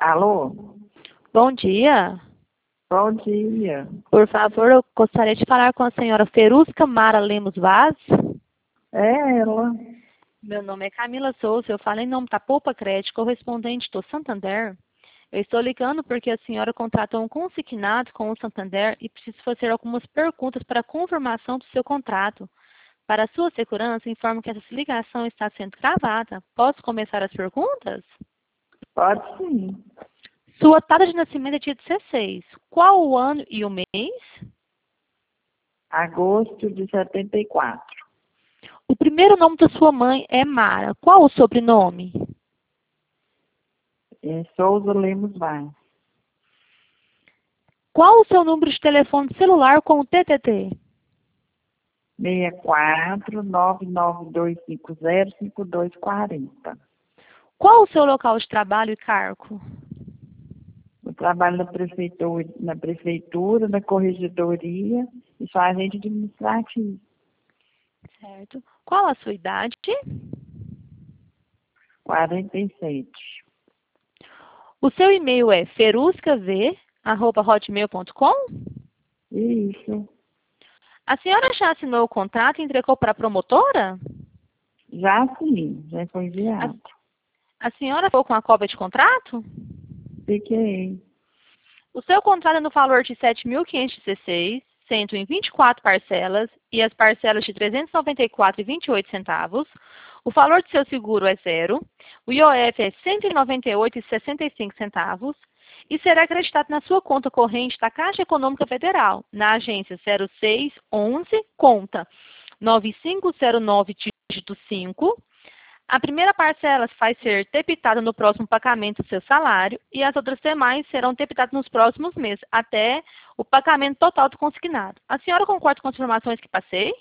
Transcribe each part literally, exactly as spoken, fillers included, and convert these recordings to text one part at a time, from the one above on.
Alô? Bom dia. Bom dia. Por favor, eu gostaria de falar com a senhora Ferusca Mara Lemos Vaz. É ela. Meu nome é Camila Souza, eu falo em nome da Poupa Crédito, correspondente do Santander. Eu estou ligando porque a senhora contratou um consignado com o Santander e preciso fazer algumas perguntas para a confirmação do seu contrato. Para a sua segurança, informo que essa ligação está sendo gravada. Posso começar as perguntas? Pode sim. Sua data de nascimento é dia dezesseis. Qual o ano e o mês? Agosto de setenta e quatro. O primeiro nome da sua mãe é Mara. Qual o sobrenome? É Souza Lemos Vaz. Qual o seu número de telefone celular com o T T T? seis quatro nove nove dois cinco zero cinco dois quatro zero. Qual o seu local de trabalho e cargo? Eu trabalho na prefeitura, na prefeitura, na corregedoria e sou agente administrativo. Certo. Qual a sua idade? quarenta e sete. O seu e-mail é feruscav arroba hotmail ponto com? Isso. A senhora já assinou o contrato e entregou para a promotora? Já sim, já foi A, enviado. a senhora ficou com a cópia de contrato? Fiquei. O seu contrato é no valor de sete mil quinhentos e dezesseis, sendo em vinte e quatro parcelas, e as parcelas de trezentos e noventa e quatro reais e vinte e oito centavos. O valor do seu seguro é zero. O I O F é cento e noventa e oito reais e sessenta e cinco centavos. E será acreditado na sua conta corrente da Caixa Econômica Federal, na agência zero seis onze, conta nove cinco zero nove, dígito cinco. A primeira parcela vai ser debitada no próximo pagamento do seu salário e as outras demais serão debitadas nos próximos meses, até o pagamento total do consignado. A senhora concorda com as informações que passei?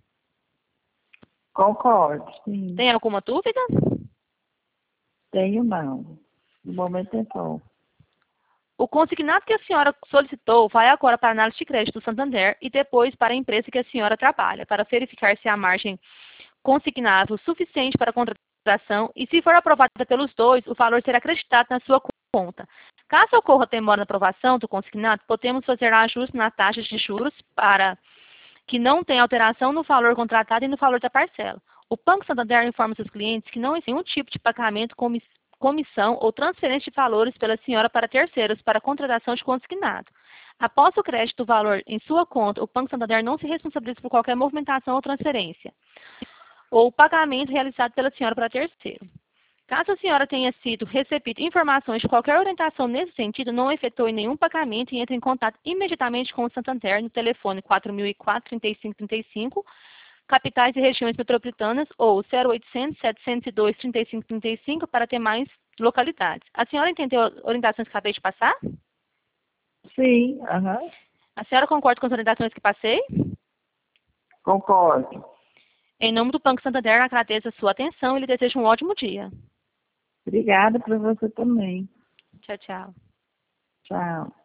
Concordo, sim. Tem alguma dúvida? Tenho não. No momento é só. O consignado que a senhora solicitou vai agora para a análise de crédito do Santander e depois para a empresa que a senhora trabalha, para verificar se a margem consignável suficiente para a contratação e, se for aprovada pelos dois, o valor será acreditado na sua conta. Caso ocorra demora na aprovação do consignado, podemos fazer ajuste na taxa de juros para que não tenha alteração no valor contratado e no valor da parcela. O Banco Santander informa seus clientes que não existe nenhum tipo de pagamento, comissão ou transferência de valores pela senhora para terceiros para contratação de consignado. Após o crédito do valor em sua conta, o Banco Santander não se responsabiliza por qualquer movimentação ou transferência ou pagamento realizado pela senhora para terceiro. Caso a senhora tenha sido recebida informações de qualquer orientação nesse sentido, não efetue nenhum pagamento e entre em contato imediatamente com o Santander no telefone quatro mil e quatro, trinta e cinco trinta e cinco, capitais e regiões metropolitanas, ou zero oitocentos, setecentos e dois, trinta e cinco trinta e cinco para ter mais localidades. A senhora entendeu as orientações que acabei de passar? Sim, aham. A senhora concorda com as orientações que passei? Concordo. Em nome do Banco Santander, agradeço a sua atenção e lhe desejo um ótimo dia. Obrigada para você também. Tchau, tchau. Tchau.